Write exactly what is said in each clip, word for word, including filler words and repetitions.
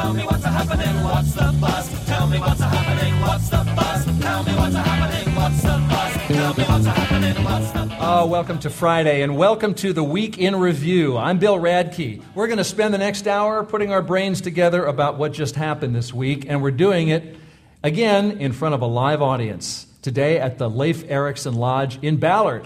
Tell me what's happening, what's the buzz? Tell me what's happening, what's the buzz? Tell me what's happening, what's the buzz? Tell me what's happening, what's the buzz? Oh, welcome to Friday, and welcome to the Week in Review. I'm Bill Radke. We're going to spend the next hour putting our brains together about what just happened this week, and we're doing it, again, in front of a live audience. Today at the Leif Erikson Lodge in Ballard.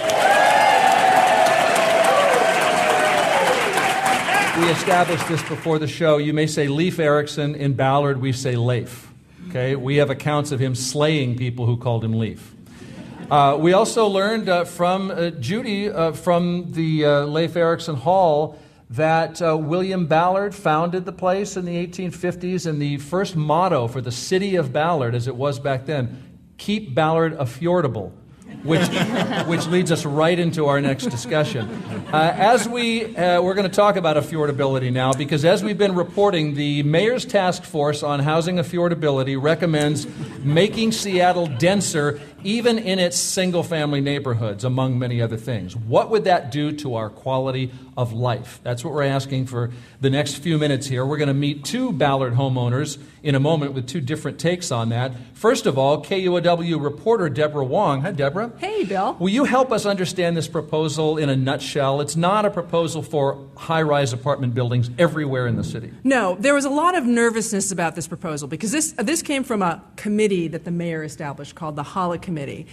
We established this before the show. You may say Leif Erikson. In Ballard, we say Leif. Okay? We have accounts of him slaying people who called him Leif. Uh, we also learned uh, from uh, Judy uh, from the uh, Leif Erikson Hall that uh, William Ballard founded the place in the eighteen fifties, and the first motto for the city of Ballard, as it was back then, keep Ballard affordable, which which leads us right into our next discussion. Uh, as we, uh, we're going to talk about affordability now, because as we've been reporting, the Mayor's Task Force on Housing Affordability recommends making Seattle denser even in its single-family neighborhoods, among many other things. What would that do to our quality of life? That's what we're asking for the next few minutes here. We're going to meet two Ballard homeowners in a moment with two different takes on that. First of all, K U O W reporter Deborah Wong. Hi, Deborah. Hey, Bill. Will you help us understand this proposal in a nutshell? It's not a proposal for high-rise apartment buildings everywhere in the city. No, there was a lot of nervousness about this proposal because this this came from a committee that the mayor established called the Holla Committee.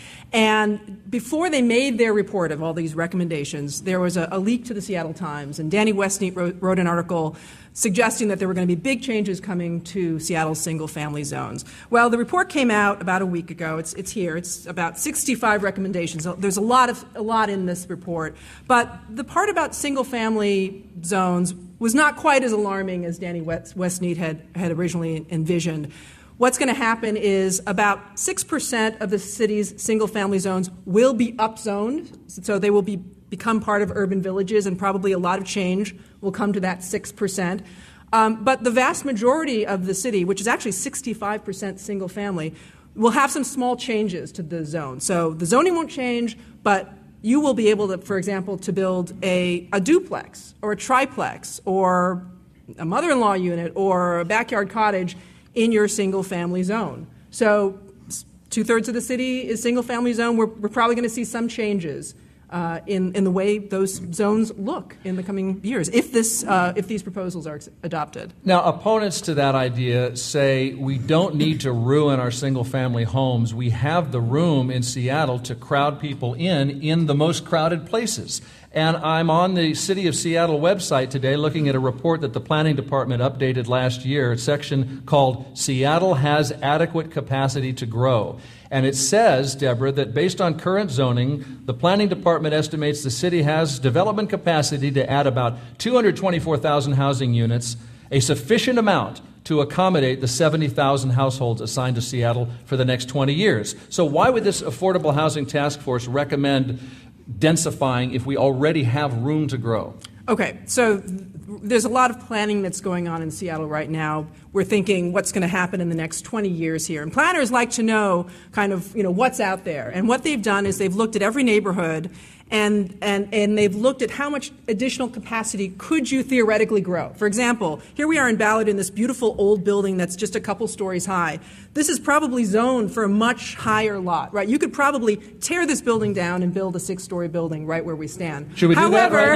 And before they made their report of all these recommendations, there was a, a leak to the Seattle Times, and Danny Westneat wrote, wrote an article suggesting that there were going to be big changes coming to Seattle's single-family zones. Well, the report came out about a week ago. It's it's here. It's about sixty-five recommendations. There's a lot of a lot in this report, but the part about single-family zones was not quite as alarming as Danny Westneat had had originally envisioned. What's going to happen is about six percent of the city's single-family zones will be upzoned, so they will be become part of urban villages, and probably a lot of change will come to that six percent. Um, but the vast majority of the city, which is actually sixty-five percent single-family, will have some small changes to the zone. So the zoning won't change, but you will be able to, for example, to build a, a duplex or a triplex or a mother-in-law unit or a backyard cottage in your single-family zone. So two-thirds of the city is single-family zone. We're, we're probably going to see some changes uh, in, in the way those zones look in the coming years, if this uh, if these proposals are adopted. Now, opponents to that idea say we don't need to ruin our single-family homes. We have the room in Seattle to crowd people in in the most crowded places. And I'm on the City of Seattle website today looking at a report that the Planning Department updated last year, a section called Seattle Has Adequate Capacity to Grow. And it says, Deborah, that based on current zoning, the Planning Department estimates the city has development capacity to add about two hundred twenty-four thousand housing units, a sufficient amount to accommodate the seventy thousand households assigned to Seattle for the next twenty years. So why would this Affordable Housing Task Force recommend densifying if we already have room to grow? Okay, so there's a lot of planning that's going on in Seattle right now. We're thinking what's going to happen in the next twenty years here. And planners like to know kind of, you know, what's out there. And what they've done is they've looked at every neighborhood and, and, and they've looked at how much additional capacity could you theoretically grow. For example, here we are in Ballard in this beautiful old building that's just a couple stories high. This is probably zoned for a much higher lot, right? You could probably tear this building down and build a six-story building right where we stand. Should we do However, that right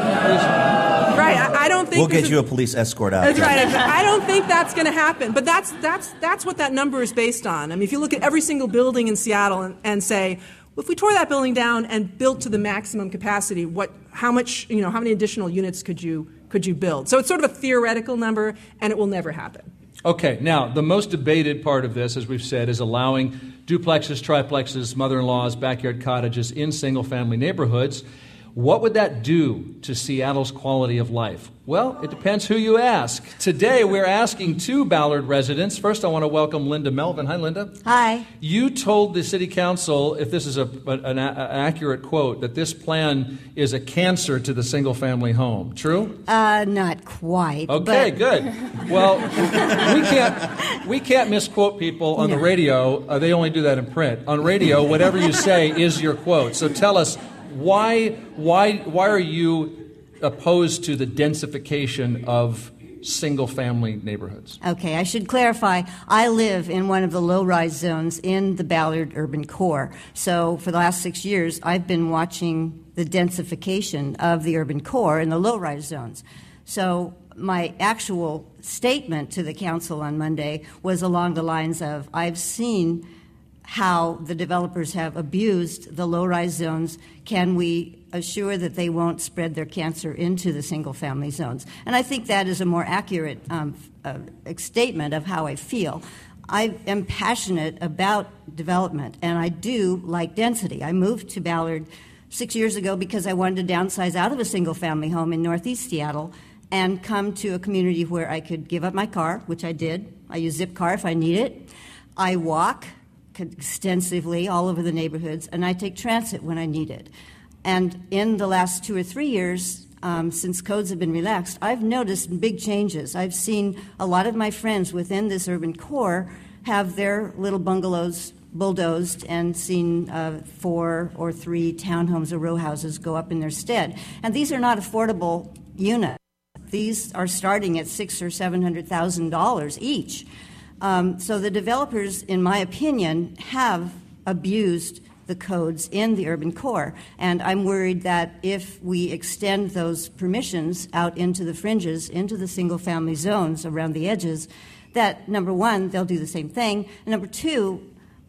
now? Right, I, I don't think we'll get is, you a police escort out. That's right. I don't think that's going to happen. But that's that's that's what that number is based on. I mean, if you look at every single building in Seattle and, and say, well, if we tore that building down and built to the maximum capacity, what, how much, you know, how many additional units could you could you build? So it's sort of a theoretical number, and it will never happen. Okay, now, the most debated part of this, as we've said, is allowing duplexes, triplexes, mother-in-laws, backyard cottages in single-family neighborhoods. What would that do to Seattle's quality of life? Well, it depends who you ask. Today, we're asking two Ballard residents. First, I want to welcome Linda Melvin. Hi, Linda. Hi. You told the city council, if this is a, an, an accurate quote, that this plan is a cancer to the single-family home. True? Uh, not quite. Okay, but... good. Well, we can't we can't misquote people on no. the radio. Uh, they only do that in print. On radio, whatever you say is your quote. So tell us, why why why are you opposed to the densification of single-family neighborhoods? Okay, I should clarify. I live in one of the low-rise zones in the Ballard urban core. So for the last six years, I've been watching the densification of the urban core in the low-rise zones. So my actual statement to the council on Monday was along the lines of, I've seen how the developers have abused the low-rise zones. Can we assure that they won't spread their cancer into the single-family zones? And I think that is a more accurate um, uh, statement of how I feel. I am passionate about development, and I do like density. I moved to Ballard six years ago because I wanted to downsize out of a single-family home in northeast Seattle and come to a community where I could give up my car, which I did. I use Zipcar if I need it. I walk extensively all over the neighborhoods, and I take transit when I need it. And in the last two or three years, um, since codes have been relaxed, I've noticed big changes. I've seen a lot of my friends within this urban core have their little bungalows bulldozed and seen uh, four or three townhomes or row houses go up in their stead. And these are not affordable units. These are starting at six or seven hundred thousand dollars each. Um, so the developers, in my opinion, have abused the codes in the urban core. And I'm worried that if we extend those permissions out into the fringes, into the single-family zones around the edges, that, number one, they'll do the same thing. And number two,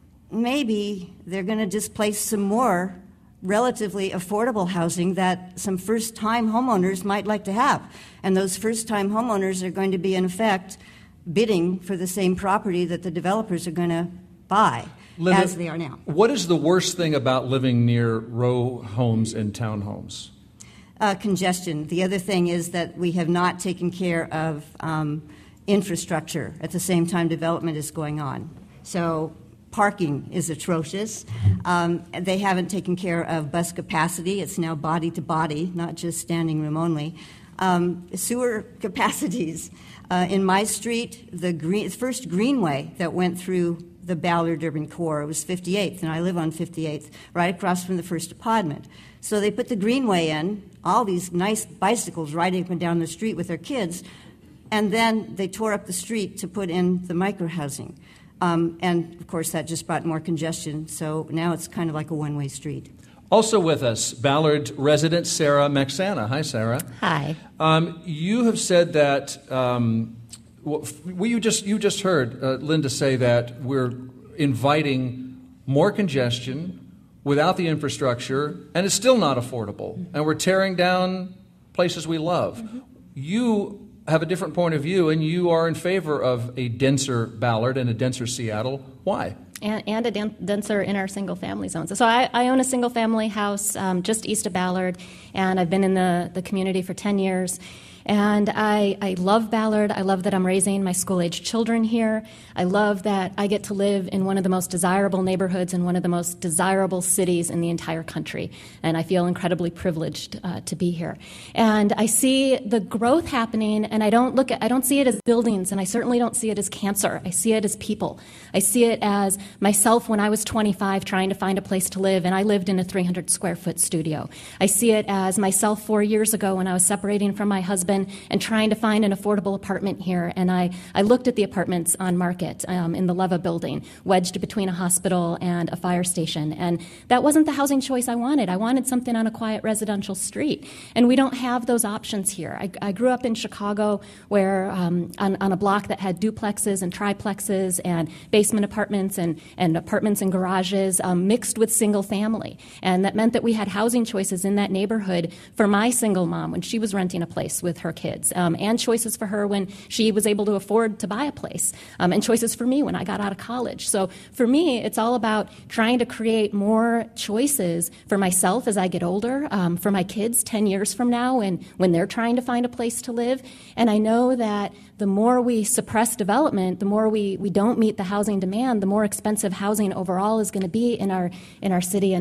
maybe they're going to displace some more relatively affordable housing that some first-time homeowners might like to have. And those first-time homeowners are going to be, in effect, bidding for the same property that the developers are going to buy, Linda, as they are now. What is the worst thing about living near row homes and townhomes? Uh, congestion. The other thing is that we have not taken care of um, infrastructure at the same time development is going on. So parking is atrocious. Um, they haven't taken care of bus capacity. It's now body to body, not just standing room only. Um, sewer capacities. Uh, in my street, the green, first greenway that went through the Ballard urban core was fifty-eighth, and I live on fifty-eighth, right across from the first apartment. So they put the greenway in, all these nice bicycles riding up and down the street with their kids, and then they tore up the street to put in the microhousing. Um, and, of course, that just brought more congestion, so now it's kind of like a one-way street. Also with us, Ballard resident Sarah Maxana. Hi, Sarah. Hi. Um, you have said that um, well, you just you just heard uh, Linda say that we're inviting more congestion without the infrastructure, and it's still not affordable, and we're tearing down places we love. Mm-hmm. You have a different point of view, and you are in favor of a denser Ballard and a denser Seattle. Why? And, and a denser in our single-family zones. So I, I own a single-family house um, just east of Ballard, and I've been in the, the community for ten years. And I, I love Ballard. I love that I'm raising my school-age children here. I love that I get to live in one of the most desirable neighborhoods in one of the most desirable cities in the entire country. And I feel incredibly privileged uh, to be here. And I see the growth happening, and I don't look at, I don't see it as buildings, and I certainly don't see it as cancer. I see it as people. I see it as myself when I was twenty-five trying to find a place to live, and I lived in a three hundred square foot studio. I see it as myself four years ago when I was separating from my husband and trying to find an affordable apartment here. And I, I looked at the apartments on Market um, in the Leva building, wedged between a hospital and a fire station. And that wasn't the housing choice I wanted. I wanted something on a quiet residential street. And we don't have those options here. I, I grew up in Chicago where um, on, on a block that had duplexes and triplexes and basement apartments and, and apartments and garages um, mixed with single family. And that meant that we had housing choices in that neighborhood for my single mom when she was renting a place with her kids, um, and choices for her when she was able to afford to buy a place, um, and choices for me when I got out of college. So for me, it's all about trying to create more choices for myself as I get older, um, for my kids ten years from now and when they're trying to find a place to live. And I know that the more we suppress development, the more we, we don't meet the housing demand, the more expensive housing overall is going to be in our in our city. And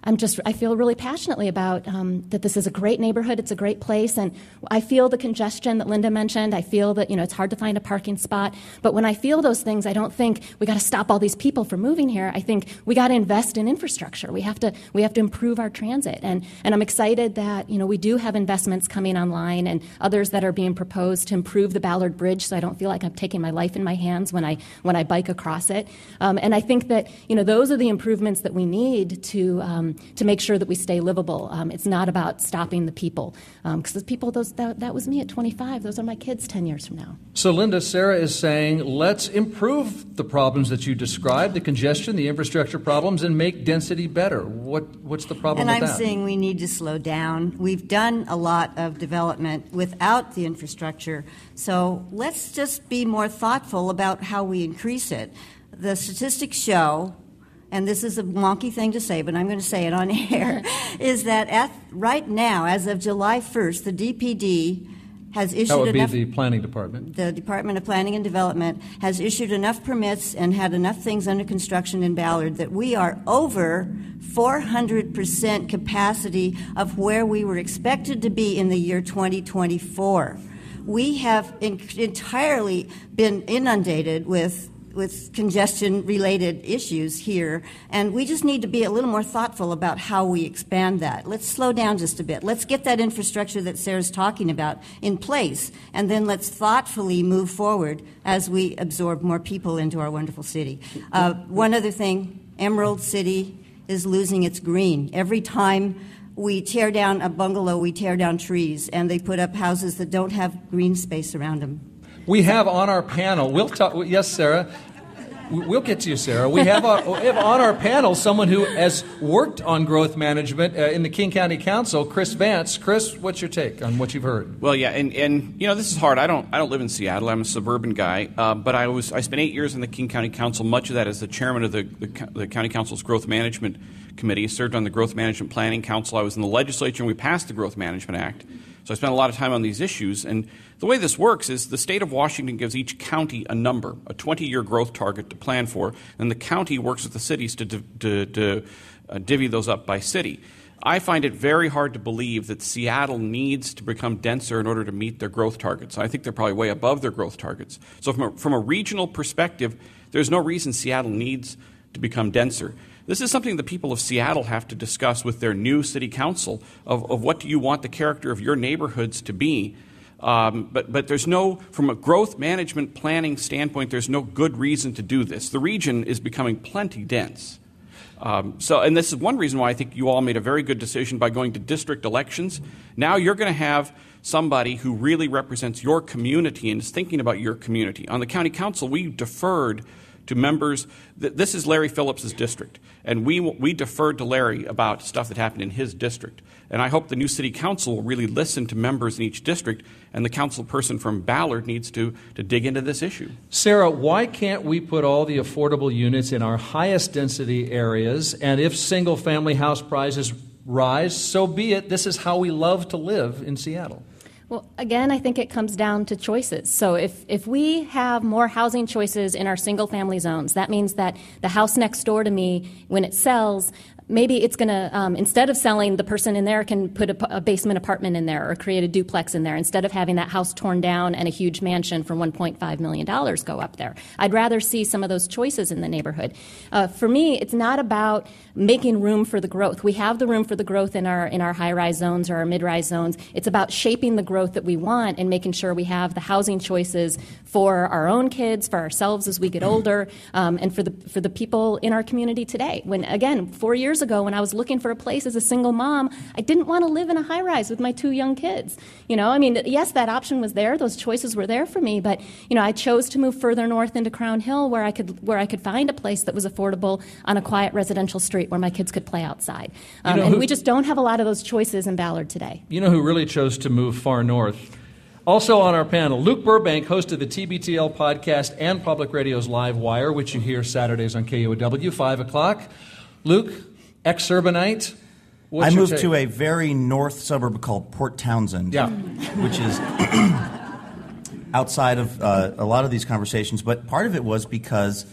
I'm just, I feel really passionately about um, that this is a great neighborhood, it's a great place, and I feel the congestion that Linda mentioned. I feel that, you know, it's hard to find a parking spot, but when I feel those things, I don't think we got to stop all these people from moving here. I think we got to invest in infrastructure. We have to, we have to improve our transit, and, and I'm excited that, you know, we do have investments coming online and others that are being proposed to improve the Ballard Bridge so I don't feel like I'm taking my life in my hands when I, when I bike across it. Um, and I think that, you know, those are the improvements that we need to, um, to make sure that we stay livable. Um, it's not about stopping the people, because um, the people, those, that, that was me at twenty-five. Those are my kids ten years from now. So, Linda, Sarah is saying, let's improve the problems that you described, the congestion, the infrastructure problems, and make density better. What, what's the problem and with I'm that? And I'm saying we need to slow down. We've done a lot of development without the infrastructure, so let's just be more thoughtful about how we increase it. The statistics show, and this is a wonky thing to say, but I'm going to say it on air, is that at, right now, as of July first, the D P D has issued that would enough, be the Planning Department. The Department of Planning and Development has issued enough permits and had enough things under construction in Ballard that we are over four hundred percent capacity of where we were expected to be in the year twenty twenty-four. We have in, entirely been inundated with with congestion-related issues here, and we just need to be a little more thoughtful about how we expand that. Let's slow down just a bit. Let's get that infrastructure that Sarah's talking about in place, and then let's thoughtfully move forward as we absorb more people into our wonderful city. Uh, one other thing, Emerald City is losing its green. Every time we tear down a bungalow, we tear down trees, and they put up houses that don't have green space around them. We have on our panel, we'll talk, yes, Sarah, we'll get to you, Sarah. We have, our, we have on our panel someone who has worked on growth management uh, in the King County Council, Chris Vance. Chris, what's your take on what you've heard? Well, yeah, and, and you know, this is hard. I don't I don't live in Seattle. I'm a suburban guy, uh, but I was I spent eight years in the King County Council, much of that as the chairman of the, the, the County Council's Growth Management Committee. I served on the Growth Management Planning Council. I was in the legislature, and we passed the Growth Management Act. So I spent a lot of time on these issues, and the way this works is the state of Washington gives each county a number, a twenty-year growth target to plan for, and the county works with the cities to, to, to uh, divvy those up by city. I find it very hard to believe that Seattle needs to become denser in order to meet their growth targets. I think they're probably way above their growth targets. So from a, from a regional perspective, there's no reason Seattle needs to become denser. This is something the people of Seattle have to discuss with their new city council of, of what do you want the character of your neighborhoods to be. Um, but, but there's no, from a growth management planning standpoint, there's no good reason to do this. The region is becoming plenty dense. Um, so, and this is one reason why I think you all made a very good decision by going to district elections. Now you're going to have somebody who really represents your community and is thinking about your community. On the county council, we deferred to members. This is Larry Phillips' district, and we we deferred to Larry about stuff that happened in his district. And I hope the new city council will really listen to members in each district, and the council person from Ballard needs to, to dig into this issue. Sarah, why can't we put all the affordable units in our highest density areas, and if single-family house prices rise, so be it. This is how we love to live in Seattle. Well, again, I think it comes down to choices. So if, if we have more housing choices in our single-family zones, that means that the house next door to me, when it sells, maybe it's going to, um, instead of selling, the person in there can put a, a basement apartment in there or create a duplex in there instead of having that house torn down and a huge mansion for one point five million dollars go up there. I'd rather see some of those choices in the neighborhood. Uh, for me, it's not about making room for the growth. We have the room for the growth in our in our high-rise zones or our mid-rise zones. It's about shaping the growth that we want and making sure we have the housing choices for our own kids, for ourselves as we get older, um, and for the for the people in our community today. When, again, four years ago when I was looking for a place as a single mom, I didn't want to live in a high-rise with my two young kids. You know, I mean, yes, that option was there. Those choices were there for me, but, you know, I chose to move further north into Crown Hill where I could where I could find a place that was affordable on a quiet residential street where my kids could play outside. Um, you know and who, we just don't have a lot of those choices in Ballard today. You know who really chose to move far north? Also on our panel, Luke Burbank, host of the T B T L podcast and Public Radio's Live Wire, which you hear Saturdays on K U O W, five o'clock. Luke, ex-urbanite, what's I your moved take? to a very north suburb called Port Townsend, yeah. which is outside of uh, a lot of these conversations. But part of it was because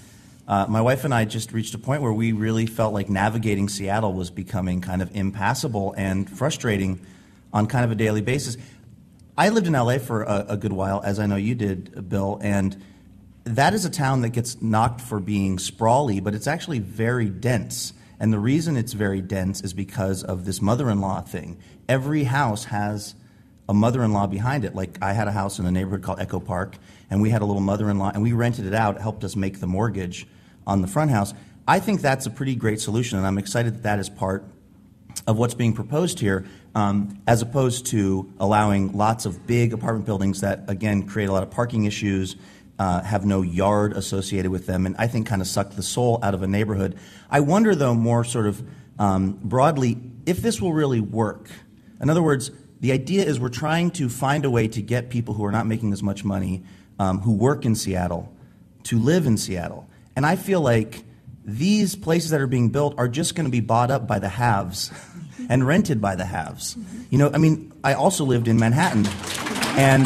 Uh, my wife and I just reached a point where we really felt like navigating Seattle was becoming kind of impassable and frustrating on kind of a daily basis. I lived in L A for a, a good while, as I know you did, Bill, and that is a town that gets knocked for being sprawly, but it's actually very dense. And the reason it's very dense is because of this mother-in-law thing. Every house has a mother-in-law behind it. Like, I had a house in a neighborhood called Echo Park, and we had a little mother-in-law, and we rented it out. It helped us make the mortgage on the front house. I think that's a pretty great solution, and I'm excited that that is part of what's being proposed here, um, as opposed to allowing lots of big apartment buildings that, again, create a lot of parking issues, uh, have no yard associated with them, and I think kind of suck the soul out of a neighborhood. I wonder, though, more sort of um, broadly, if this will really work. In other words, the idea is we're trying to find a way to get people who are not making as much money, um, who work in Seattle, to live in Seattle. And I feel like these places that are being built are just going to be bought up by the haves and rented by the haves. You know, I mean, I also lived in Manhattan, and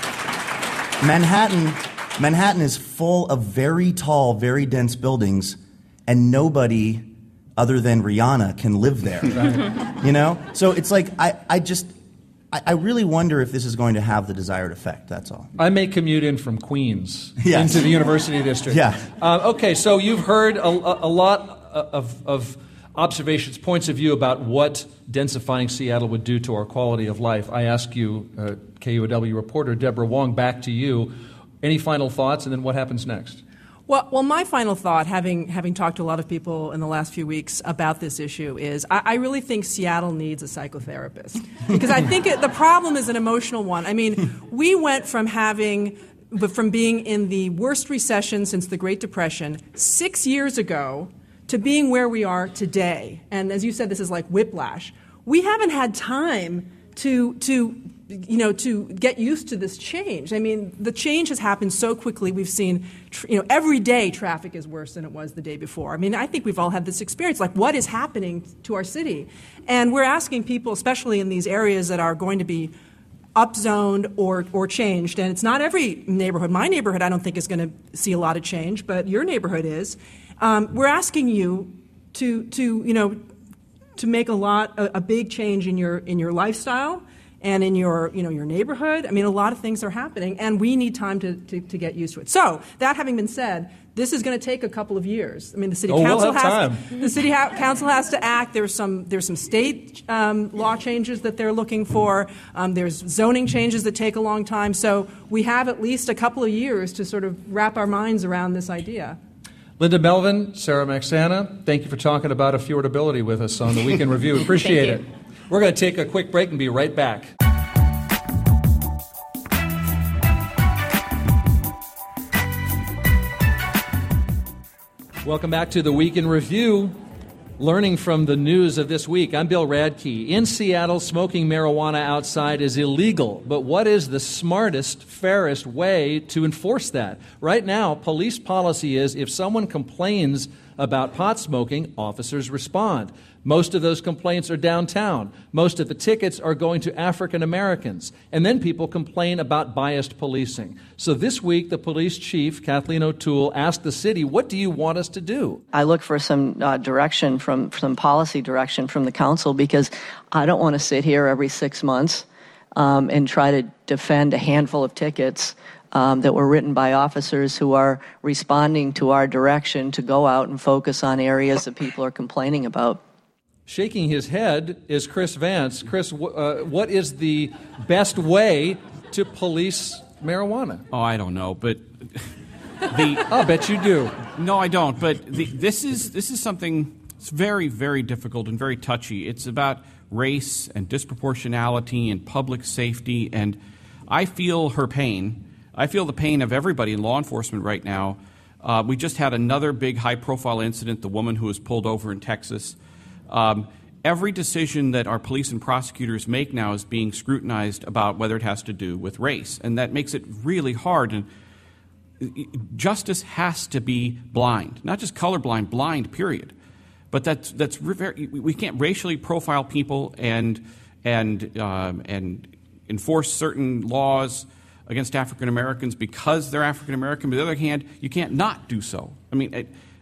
Manhattan, Manhattan is full of very tall, very dense buildings, and nobody other than Rihanna can live there. Right. You know? So it's like, I, I just, I, I really wonder if this is going to have the desired effect, that's all. I may commute in from Queens yes. into the University District. Yeah. Uh, okay, so you've heard a, a lot of, of observations, points of view about what densifying Seattle would do to our quality of life. I ask you, uh, K U O W reporter Deborah Wong, back to you. Any final thoughts, and then what happens next? Well, well, my final thought, having having talked to a lot of people in the last few weeks about this issue, is I, I really think Seattle needs a psychotherapist, because I think it, the problem is an emotional one. I mean, we went from having, from being in the worst recession since the Great Depression six years ago to being where we are today. And as you said, this is like whiplash. We haven't had time to to. you know, to get used to this change. I mean, the change has happened so quickly. We've seen, you know, every day traffic is worse than it was the day before. I mean, I think we've all had this experience, like what is happening to our city? And we're asking people, especially in these areas that are going to be upzoned or, or changed, and it's not every neighborhood. My neighborhood, I don't think, is going to see a lot of change, but your neighborhood is. Um, we're asking you to, to, you know, to make a lot, a, a big change in your in your lifestyle and in your, you know, your neighborhood. I mean, a lot of things are happening, and we need time to, to, to get used to it. So, that having been said, this is going to take a couple of years. I mean, the city oh, council we'll have has time. the city ha- council has to act. There's some there's some state um, law changes that they're looking for. Um, there's zoning changes that take a long time. So, we have at least a couple of years to sort of wrap our minds around this idea. Linda Melvin, Sarah Maxana, thank you for talking about affordability with us on the Week in Review. Appreciate it. We're going to take a quick break and be right back. Welcome back to the Week in Review, learning from the news of this week. I'm Bill Radke. In Seattle, smoking marijuana outside is illegal, but what is the smartest, fairest way to enforce that? Right now, police policy is if someone complains about pot smoking, officers respond. Most of those complaints are downtown. Most of the tickets are going to African Americans. And then people complain about biased policing. So this week, the police chief, Kathleen O'Toole, asked the city, what do you want us to do? I look for some uh, direction, from some policy direction from the council, because I don't want to sit here every six months um, and try to defend a handful of tickets Um, that were written by officers who are responding to our direction to go out and focus on areas that people are complaining about. Shaking his head is Chris Vance. Chris, w- uh, what is the best way to police marijuana? Oh, I don't know, but the I'll bet you do. No, I don't. But the, this is this is something that's very, very difficult and very touchy. It's about race and disproportionality and public safety, and I feel her pain. I feel the pain of everybody in law enforcement right now. Uh, we just had another big high-profile incident, the woman who was pulled over in Texas. Um, every decision that our police and prosecutors make now is being scrutinized about whether it has to do with race, and that makes it really hard. And justice has to be blind, not just colorblind, blind, period. But that's that's very, we can't racially profile people and and um, and enforce certain laws against African Americans because they're African American. But on the other hand, you can't not do so. I mean, it,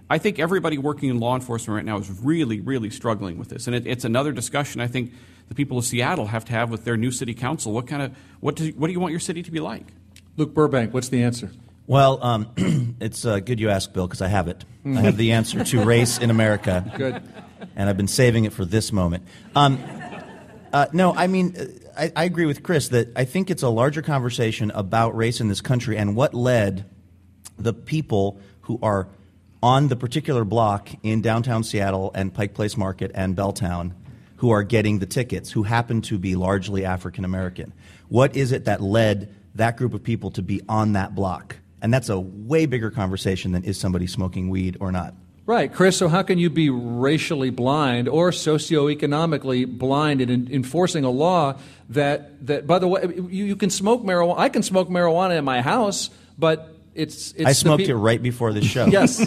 I think everybody working in law enforcement right now is really, really struggling with this. And it, it's another discussion I think the people of Seattle have to have with their new city council. What kind of what do you, what do you want your city to be like? Luke Burbank, what's the answer? Well, um, it's uh, good you ask, Bill, because I have it. I have the answer to race in America. Good. And I've been saving it for this moment. Um, uh, no, I mean, I, I agree with Chris that I think it's a larger conversation about race in this country and what led the people who are on the particular block in downtown Seattle and Pike Place Market and Belltown who are getting the tickets, who happen to be largely African American. What is it that led that group of people to be on that block? And that's a way bigger conversation than is somebody smoking weed or not. Right, Chris, so how can you be racially blind or socioeconomically blind in, in enforcing a law that, that by the way, you, you can smoke marijuana. I can smoke marijuana in my house, but it's... it's I smoked pe- it right before this show. Yes.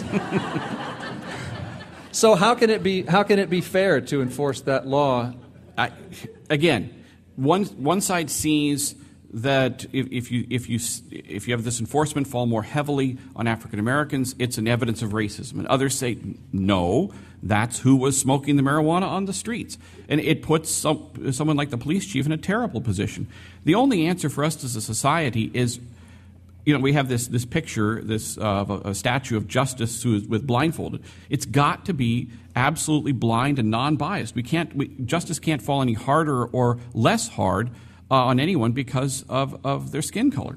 So how can it be, how can it be fair to enforce that law? I, again, one, one side sees that if, if you if you if you have this enforcement fall more heavily on African Americans, it's an evidence of racism. And others say, no, that's who was smoking the marijuana on the streets. And it puts some, someone like the police chief in a terrible position. The only answer for us as a society is, you know, we have this this picture, this uh, of a, a statue of Justice who is with blindfolded. It's got to be absolutely blind and non-biased. We can't we, justice can't fall any harder or less hard Uh, on anyone because of, of their skin color.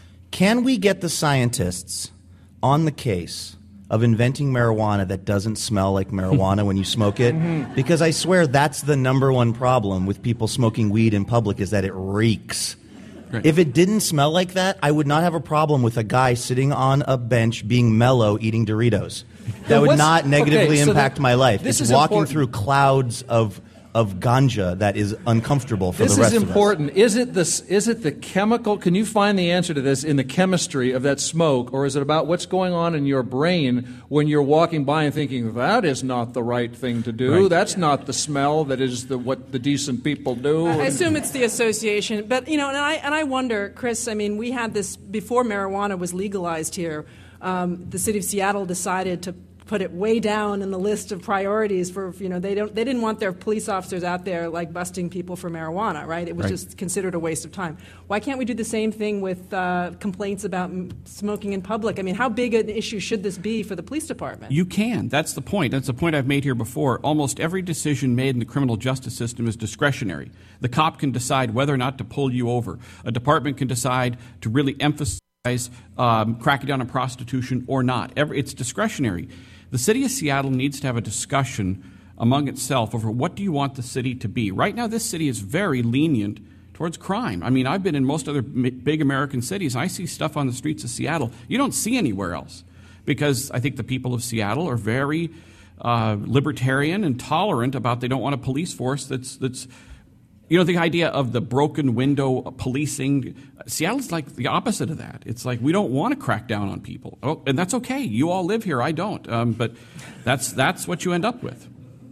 Can we get the scientists on the case of inventing marijuana that doesn't smell like marijuana when you smoke it? Because I swear that's the number one problem with people smoking weed in public is that it reeks. Right. If it didn't smell like that, I would not have a problem with a guy sitting on a bench being mellow eating Doritos. That Well, would what's- not negatively okay, so impact the- my life. this It's is walking important. through clouds of of ganja that is uncomfortable for This the rest is of us. important. Is it this? Is it the chemical? Can you find the answer to this in the chemistry of that smoke, or is it about what's going on in your brain when you're walking by and thinking that is not the right thing to do? Right. That's not the smell. That is the what the decent people do. I assume it's the association, but you know, and I and I wonder, Chris. I mean, we had this before marijuana was legalized here. Um, the city of Seattle decided to put it way down in the list of priorities for, you know, they don't they didn't want their police officers out there like busting people for marijuana, right? It was Right. just considered a waste of time. Why can't we do the same thing with uh, complaints about m- smoking in public? I mean, how big an issue should this be for the police department? You can. That's the point. That's the point I've made here before. Almost every decision made in the criminal justice system is discretionary. The cop can decide whether or not to pull you over. A department can decide to really emphasize um, cracking down on prostitution or not. Every, it's discretionary. The city of Seattle needs to have a discussion among itself over what do you want the city to be. Right now, this city is very lenient towards crime. I mean, I've been in most other big American cities. I see stuff on the streets of Seattle you don't see anywhere else because I think the people of Seattle are very uh, libertarian and tolerant about they don't want a police force that's that's you know, the idea of the broken window policing, Seattle's like the opposite of that. It's like we don't want to crack down on people. Oh, and that's okay. You all live here. I don't. Um, but that's that's what you end up with.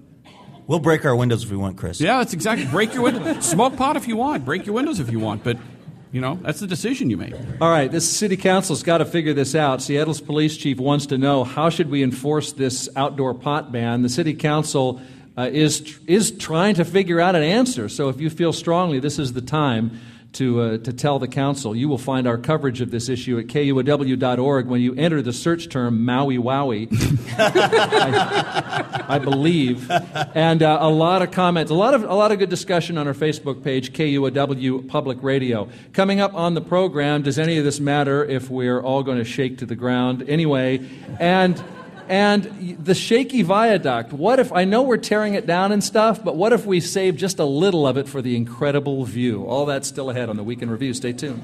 We'll break our windows if we want, Chris. Yeah, that's exactly. Break your window. Smoke pot if you want. Break your windows if you want. But, you know, that's the decision you make. All right, this city council's got to figure this out. Seattle's police chief wants to know how should we enforce this outdoor pot ban. The city council Uh, is is trying to figure out an answer. So if you feel strongly, this is the time to uh, to tell the council. You will find our coverage of this issue at K U O W dot org when you enter the search term Maui Wowie, I, I believe, and uh, a lot of comments, a lot of a lot of good discussion on our Facebook page, K U O W Public Radio. Coming up on the program, does any of this matter if we're all going to shake to the ground anyway? And And the shaky viaduct, what if, I know we're tearing it down and stuff, but what if we save just a little of it for the incredible view? All that's still ahead on the Week in Review. Stay tuned.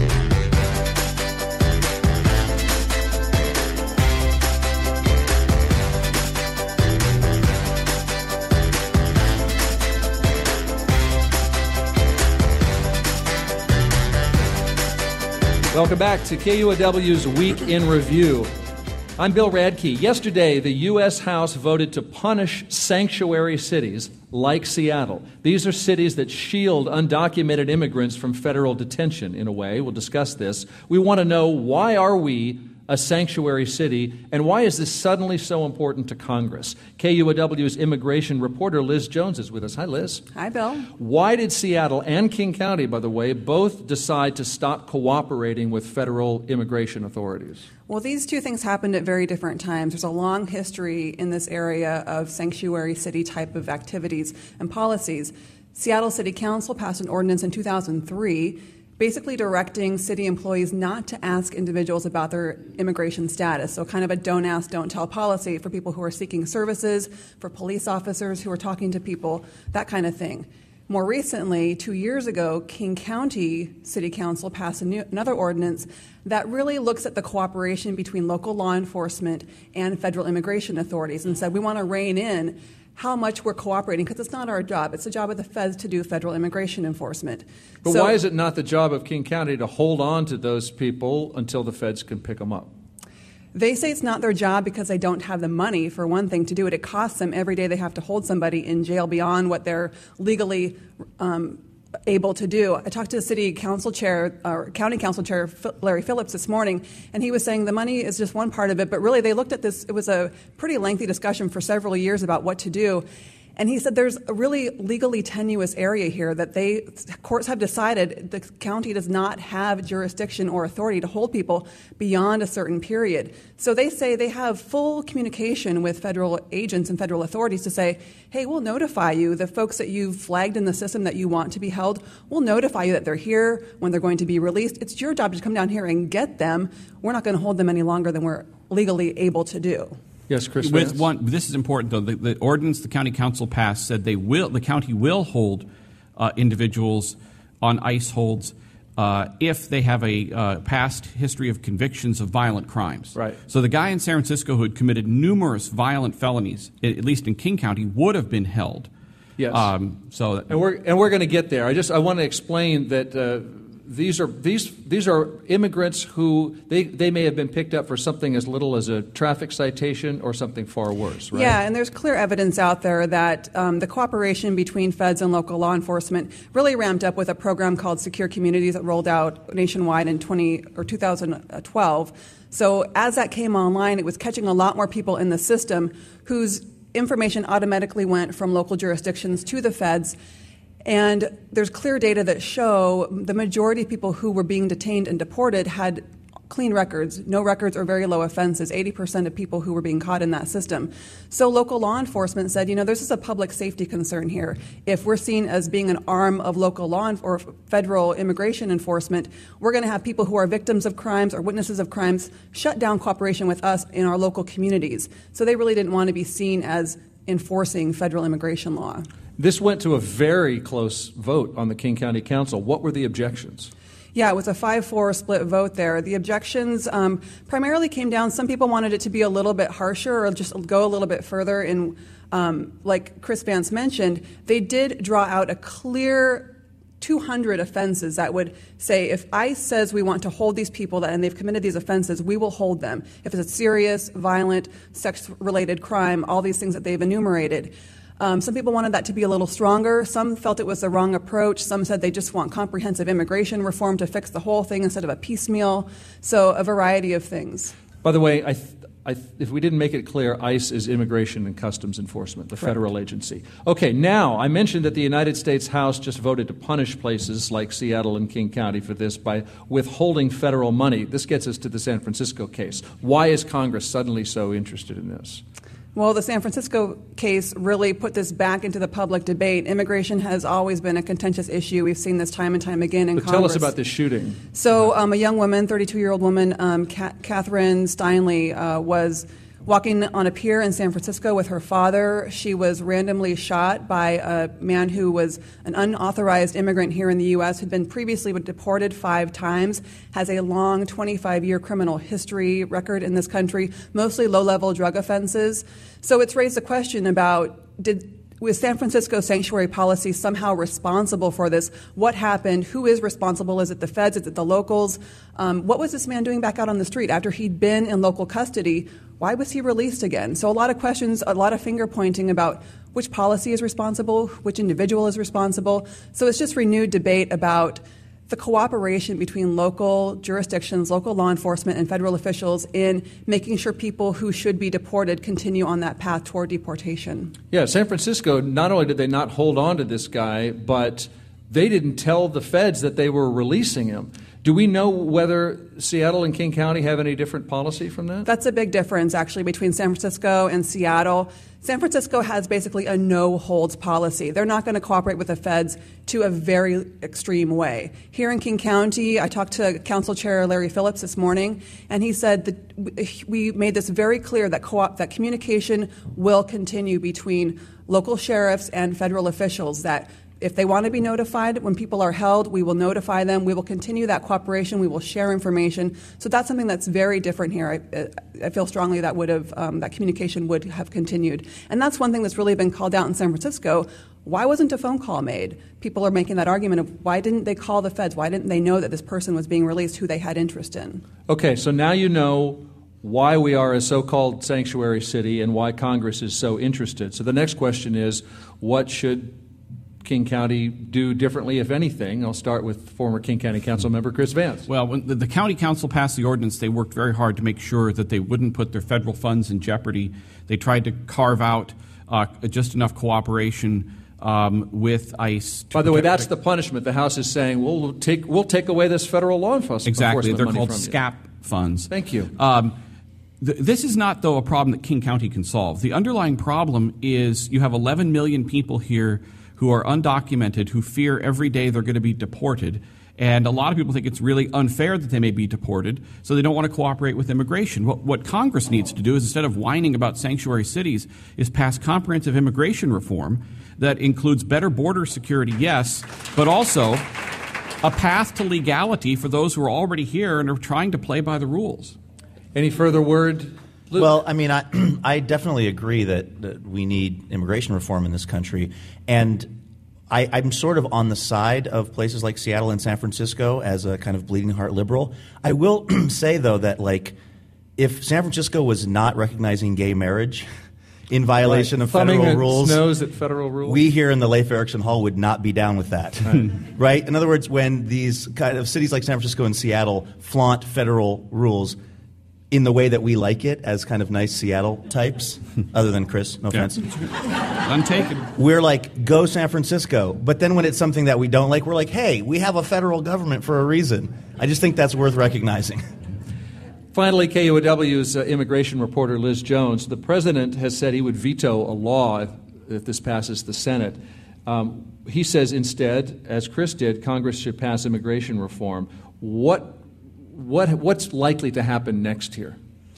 Welcome back to K U O W's Week in Review. I'm Bill Radke. Yesterday, the U S House voted to punish sanctuary cities like Seattle. These are cities that shield undocumented immigrants from federal detention, in a way. We'll discuss this. We want to know, why are we a sanctuary city, and why is this suddenly so important to Congress? K U O W's immigration reporter Liz Jones is with us. Hi, Liz. Hi, Bill. Why did Seattle and King County, by the way, both decide to stop cooperating with federal immigration authorities? Well, these two things happened at very different times. There's a long history in this area of sanctuary city type of activities and policies. Seattle City Council passed an ordinance in two thousand three basically directing city employees not to ask individuals about their immigration status. So kind of a don't ask, don't tell policy for people who are seeking services, for police officers who are talking to people, that kind of thing. More recently, two years ago, King County City Council passed a new, another ordinance that really looks at the cooperation between local law enforcement and federal immigration authorities and said we want to rein in how much we're cooperating, because it's not our job. It's the job of the feds to do federal immigration enforcement. But so, why is it not the job of King County to hold on to those people until the feds can pick them up? They say it's not their job because they don't have the money, for one thing, to do it. It costs them every day they have to hold somebody in jail beyond what they're legally um, able to do. I talked to the city council chair, or county council chair, Larry Phillips, this morning, and he was saying the money is just one part of it, but really they looked at this. It was a pretty lengthy discussion for several years about what to do. And he said there's a really legally tenuous area here that they courts have decided the county does not have jurisdiction or authority to hold people beyond a certain period. So they say they have full communication with federal agents and federal authorities to say, hey, we'll notify you, the folks that you've flagged in the system that you want to be held, we'll notify you that they're here, when they're going to be released. It's your job to come down here and get them. We're not going to hold them any longer than we're legally able to do. Yes, Chris. With one, this is important though. The, the ordinance the county council passed said they will. The county will hold uh, individuals on ICE holds uh, if they have a uh, past history of convictions of violent crimes. Right. So the guy in San Francisco who had committed numerous violent felonies, at least in King County, would have been held. Yes. Um, so and we're and we're going to get there. I just I want to explain that. Uh, These are these these are immigrants who they, they may have been picked up for something as little as a traffic citation or something far worse, right? Yeah, and there's clear evidence out there that um, the cooperation between feds and local law enforcement really ramped up with a program called Secure Communities that rolled out nationwide in twenty or two thousand twelve. So as that came online, it was catching a lot more people in the system whose information automatically went from local jurisdictions to the feds. And there's clear data that show the majority of people who were being detained and deported had clean records, no records or very low offenses, eighty percent of people who were being caught in that system. So local law enforcement said, you know, this is a public safety concern here. If we're seen as being an arm of local law enf- or federal immigration enforcement, we're going to have people who are victims of crimes or witnesses of crimes shut down cooperation with us in our local communities. So they really didn't want to be seen as enforcing federal immigration law. This went to a very close vote on the King County Council. What were the objections? Yeah, it was a five four split vote there. The objections um, primarily came down, some people wanted it to be a little bit harsher or just go a little bit further. In, um, like Chris Vance mentioned, they did draw out a clear two hundred offenses that would say if ICE says we want to hold these people that, and they've committed these offenses, we will hold them. If it's a serious, violent, sex-related crime, all these things that they've enumerated. Um, some people wanted that to be a little stronger. Some felt it was the wrong approach. Some said they just want comprehensive immigration reform to fix the whole thing instead of a piecemeal. So a variety of things. By the way, I th- I th- if we didn't make it clear, ICE is Immigration and Customs Enforcement, the federal Correct. agency. Okay, now, I mentioned that the United States House just voted to punish places like Seattle and King County for this by withholding federal money. This gets us to the San Francisco case. Why is Congress suddenly so interested in this? Well, the San Francisco case really put this back into the public debate. Immigration has always been a contentious issue. We've seen this time and time again in but Congress. Tell us about this shooting. So um, a young woman, thirty-two-year-old woman, um, Catherine Steinle, uh, was walking on a pier in San Francisco with her father. She was randomly shot by a man who was an unauthorized immigrant here in the U S, had been previously deported five times, has a long twenty-five-year criminal history record in this country, mostly low-level drug offenses. So it's raised the question about, did was San Francisco sanctuary policy somehow responsible for this? What happened? Who is responsible? Is it the feds? Is it the locals? Um, what was this man doing back out on the street after he'd been in local custody? Why was he released again? So a lot of questions, a lot of finger pointing about which policy is responsible, which individual is responsible. So it's just renewed debate about the cooperation between local jurisdictions, local law enforcement, and federal officials in making sure people who should be deported continue on that path toward deportation. Yeah, San Francisco, not only did they not hold on to this guy, but they didn't tell the feds that they were releasing him. Do we know whether Seattle and King County have any different policy from that? That's a big difference, actually, between San Francisco and Seattle. San Francisco has basically a no-holds policy. They're not going to cooperate with the feds to a very extreme way. Here in King County, I talked to Council Chair Larry Phillips this morning, and he said that we made this very clear that co- that communication will continue between local sheriffs and federal officials, that if they want to be notified when people are held, we will notify them. We will continue that cooperation. We will share information. So that's something that's very different here. I, I feel strongly that would have um, that communication would have continued. And that's one thing that's really been called out in San Francisco. Why wasn't a phone call made? People are making that argument of why didn't they call the feds? Why didn't they know that this person was being released who they had interest in? Okay, so now you know why we are a so-called sanctuary city and why Congress is so interested. So the next question is, what should King County do differently, if anything? I'll start with former King County Council member Chris Vance. Well, when the, the county council passed the ordinance, they worked very hard to make sure that they wouldn't put their federal funds in jeopardy. They tried to carve out uh, just enough cooperation um, with ICE. By the way, that's the punishment. The House is saying, well, we'll take we'll take away this federal law enforcement exactly. They're money called from SCAP you. funds. Thank you. Um, th- this is not, though, a problem that King County can solve. The underlying problem is you have eleven million people here who are undocumented, who fear every day they're going to be deported. And a lot of people think it's really unfair that they may be deported, so they don't want to cooperate with immigration. What, what Congress needs to do is, instead of whining about sanctuary cities, is pass comprehensive immigration reform that includes better border security, yes, but also a path to legality for those who are already here and are trying to play by the rules. Any further word? Luke? Well, I mean, I, I definitely agree that, that we need immigration reform in this country. And I, I'm sort of on the side of places like Seattle and San Francisco as a kind of bleeding heart liberal. I will say, though, that, like, if San Francisco was not recognizing gay marriage in violation right. of federal Thumbing rules, nose at federal rules, we here in the Leif Erikson Hall would not be down with that. Right. Right? In other words, when these kind of cities like San Francisco and Seattle flaunt federal rules in the way that we like it, as kind of nice Seattle types, other than Chris, no Yeah. offense. Untaken. We're like, go San Francisco. But then when it's something that we don't like, we're like, hey, we have a federal government for a reason. I just think that's worth recognizing. Finally, K U O W's uh, immigration reporter Liz Jones. The president has said he would veto a law if, if this passes the Senate. Um, he says instead, as Chris did, Congress should pass immigration reform. What What what's likely to happen next here?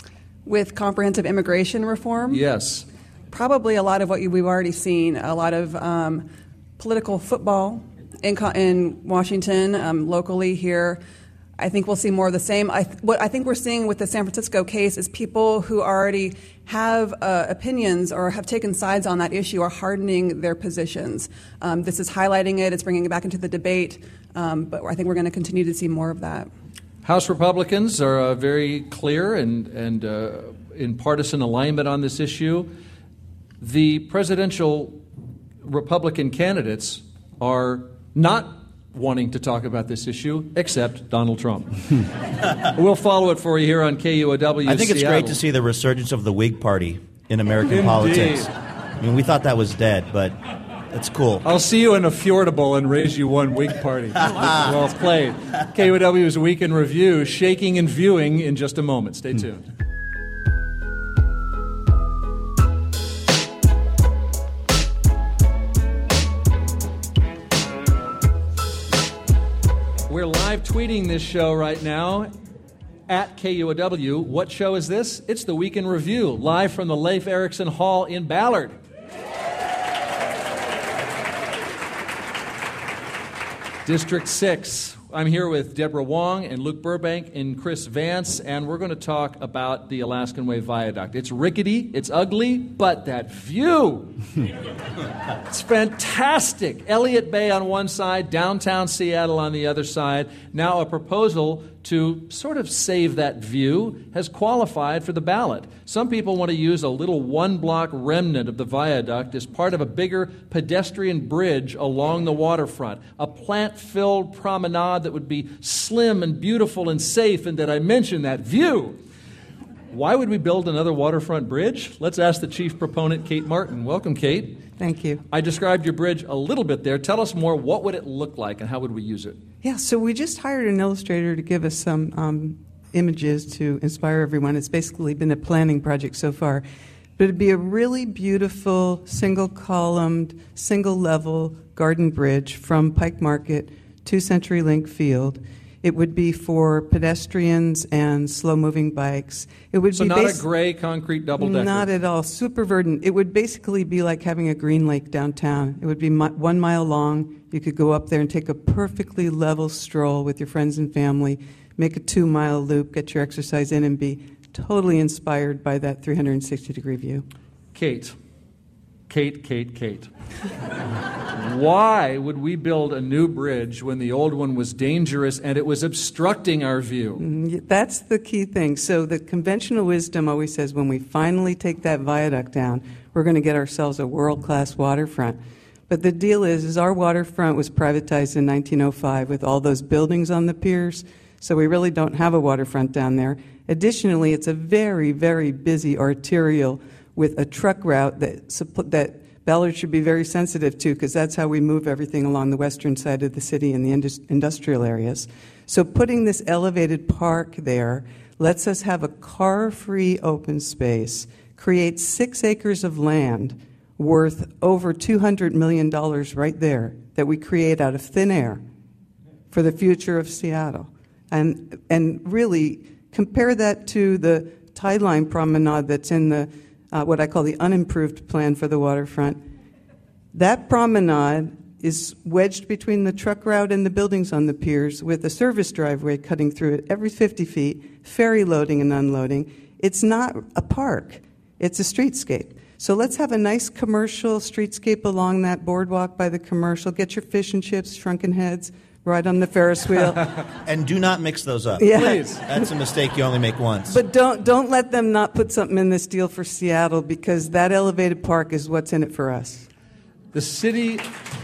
With comprehensive immigration reform? Yes. Probably a lot of what you, we've already seen, a lot of um, political football in, in Washington, um, locally here. I think we'll see more of the same. I th- what I think we're seeing with the San Francisco case is people who already have uh, opinions or have taken sides on that issue are hardening their positions. Um, this is highlighting it. It's bringing it back into the debate. Um, but I think we're going to continue to see more of that. House Republicans are uh, very clear and, and uh, in partisan alignment on this issue. The presidential Republican candidates are not wanting to talk about this issue, except Donald Trump. We'll follow it for you here on K U O W. I think it's Seattle. great to see the resurgence of the Whig Party in American Indeed. politics. I mean, we thought that was dead, but it's cool. I'll see you in a Fjordable and raise you one Whig Party. Well played. K U O W's Week in Review, shaking and viewing in just a moment. Stay tuned. We're live tweeting this show right now at K U O W. What show is this? It's the Week in Review, live from the Leif Erikson Hall in Ballard. District six. I'm here with Deborah Wong and Luke Burbank and Chris Vance, and we're going to talk about the Alaskan Way Viaduct. It's rickety, it's ugly, but that view, it's fantastic. Elliott Bay on one side, downtown Seattle on the other side. Now a proposal to sort of save that view has qualified for the ballot. Some people want to use a little one-block remnant of the viaduct as part of a bigger pedestrian bridge along the waterfront, a plant-filled promenade that would be slim and beautiful and safe, and did I mention that view? Why would we build another waterfront bridge? Let's ask the chief proponent, Kate Martin. Welcome, Kate. Thank you. I described your bridge a little bit there. Tell us more. What would it look like, and how would we use it? Yeah, so we just hired an illustrator to give us some um, images to inspire everyone. It's basically been a planning project so far. But it'd be a really beautiful, single-columned, single-level garden bridge from Pike Market to CenturyLink Field. It would be for pedestrians and slow-moving bikes. It would so be not bas- a gray concrete double-decker? Not at all. Super verdant. It would basically be like having a green lake downtown. It would be mi- one mile long. You could go up there and take a perfectly level stroll with your friends and family, make a two-mile loop, get your exercise in, and be totally inspired by that three hundred sixty degree view. Kate. Kate, Kate, Kate. Why would we build a new bridge when the old one was dangerous and it was obstructing our view? That's the key thing. So the conventional wisdom always says when we finally take that viaduct down, we're going to get ourselves a world-class waterfront. But the deal is, is our waterfront was privatized in nineteen oh five with all those buildings on the piers, so we really don't have a waterfront down there. Additionally, it's a very, very busy arterial with a truck route that that Ballard should be very sensitive to, because that's how we move everything along the western side of the city in the indus- industrial areas. So putting this elevated park there lets us have a car-free open space, create six acres of land worth over two hundred million dollars right there that we create out of thin air for the future of Seattle. And, and really compare that to the Tide Line Promenade that's in the Uh, what I call the unimproved plan for the waterfront. That promenade is wedged between the truck route and the buildings on the piers with a service driveway cutting through it every fifty feet, ferry loading and unloading. It's not a park. It's a streetscape. So let's have a nice commercial streetscape along that boardwalk by the commercial. Get your fish and chips, shrunken heads, ride on the Ferris wheel. And do not mix those up. Yeah. Please. That's a mistake you only make once. But don't don't let them not put something in this deal for Seattle, because that elevated park is what's in it for us. The city...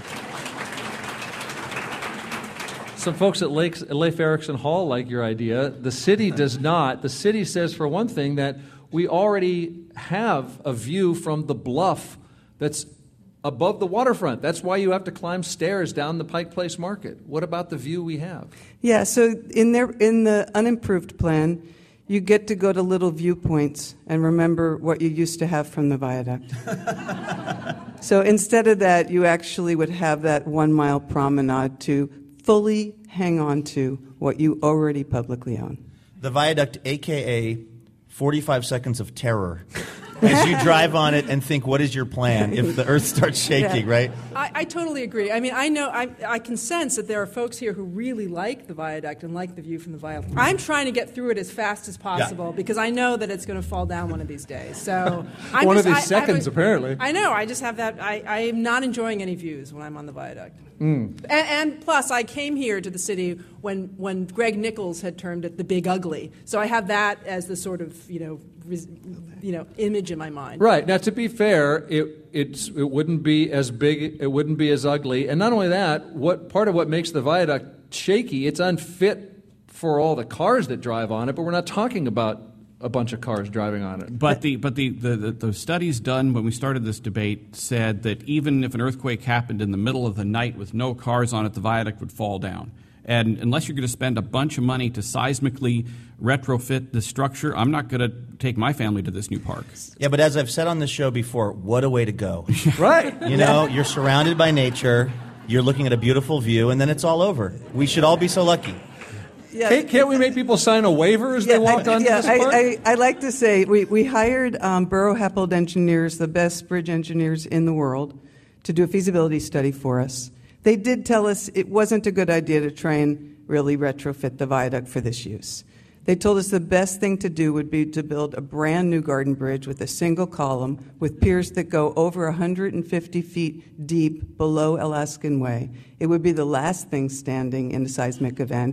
Some folks at Lake, Leif Erikson Hall like your idea. The city does not. The city says, for one thing, that we already have a view from the bluff that's above the waterfront. That's why you have to climb stairs down the Pike Place Market. What about the view we have? Yeah, so in their in the unimproved plan, you get to go to little viewpoints and remember what you used to have from the viaduct. So instead of that, you actually would have that one-mile promenade to fully hang on to what you already publicly own. The viaduct, a k a forty-five seconds of terror. As you drive on it and think, what is your plan if the earth starts shaking, yeah. right? I, I totally agree. I mean, I know, I, I can sense that there are folks here who really like the viaduct and like the view from the viaduct. I'm trying to get through it as fast as possible yeah. because I know that it's going to fall down one of these days. So I'm One just, of these I, seconds, I a, apparently. I know. I just have that. I, I am not enjoying any views when I'm on the viaduct. Mm. And, and plus, I came here to the city when, when Greg Nichols had termed it the Big Ugly. So I have that as the sort of, you know, res, you know, image in my mind. Right. Now, to be fair, it it's it wouldn't be as big, it wouldn't be as ugly, and not only that, what part of what makes the viaduct shaky, it's unfit for all the cars that drive on it. But we're not talking about a bunch of cars driving on it. But the but the, the, the, the studies done when we started this debate said that even if an earthquake happened in the middle of the night with no cars on it, the viaduct would fall down. And unless you're going to spend a bunch of money to seismically retrofit the structure, I'm not going to take my family to this new park. Yeah, but as I've said on this show before, what a way to go. Right. You know, you're surrounded by nature, you're looking at a beautiful view, and then it's all over. We should all be so lucky. Yeah. Can't, can't we make people sign a waiver as Yeah, they walk I, onto yeah, this park? I, I, I like to say we, we hired um, Burrow-Happold engineers, the best bridge engineers in the world, to do a feasibility study for us. They did tell us it wasn't a good idea to try and really retrofit the viaduct for this use. They told us the best thing to do would be to build a brand new garden bridge with a single column with piers that go over one hundred fifty feet deep below Alaskan Way. It would be the last thing standing in a seismic event.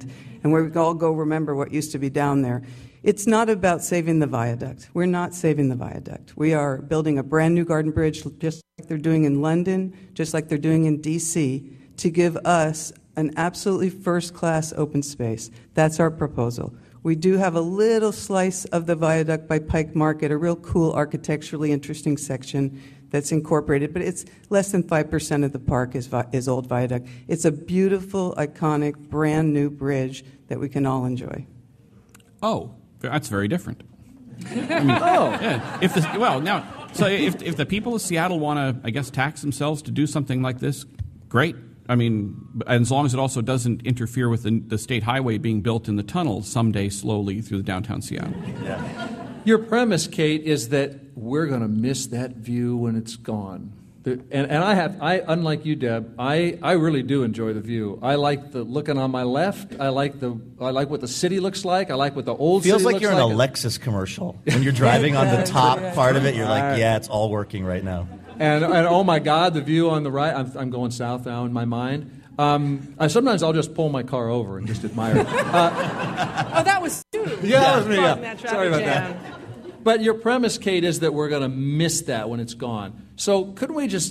and where we can all go remember what used to be down there. It's not about saving the viaduct. We're not saving the viaduct. We are building a brand new garden bridge, just like they're doing in London, just like they're doing in D C, to give us an absolutely first-class open space. That's our proposal. We do have a little slice of the viaduct by Pike Market, a real cool, architecturally interesting section that's incorporated, but it's less than five percent of the park is, vi- is old viaduct. It's a beautiful, iconic, brand new bridge that we can all enjoy. Oh, that's very different. I mean, oh. Yeah, if the, well, now, so if, if the people of Seattle want to, I guess, tax themselves to do something like this, great. I mean, as long as it also doesn't interfere with the, the state highway being built in the tunnel someday slowly through the downtown Seattle. Yeah. Your premise, Kate, is that we're going to miss that view when it's gone. The, and, and I have, I unlike you, Deb, I, I really do enjoy the view. I like the looking on my left. I like the I like what the city looks like. I like what the old Feels city like looks you're like. in a Lexus commercial. When you're driving on the top part of it, you're like, yeah, it's all working right now. And, and oh my God, the view on the right. I'm, I'm going south now in my mind. Um, I, sometimes I'll just pull my car over and just admire it. Uh, oh, that was Stu. Yeah, that was me. Yeah. That Sorry about jam. that. But your premise, Kate, is that we're going to miss that when it's gone. So couldn't we just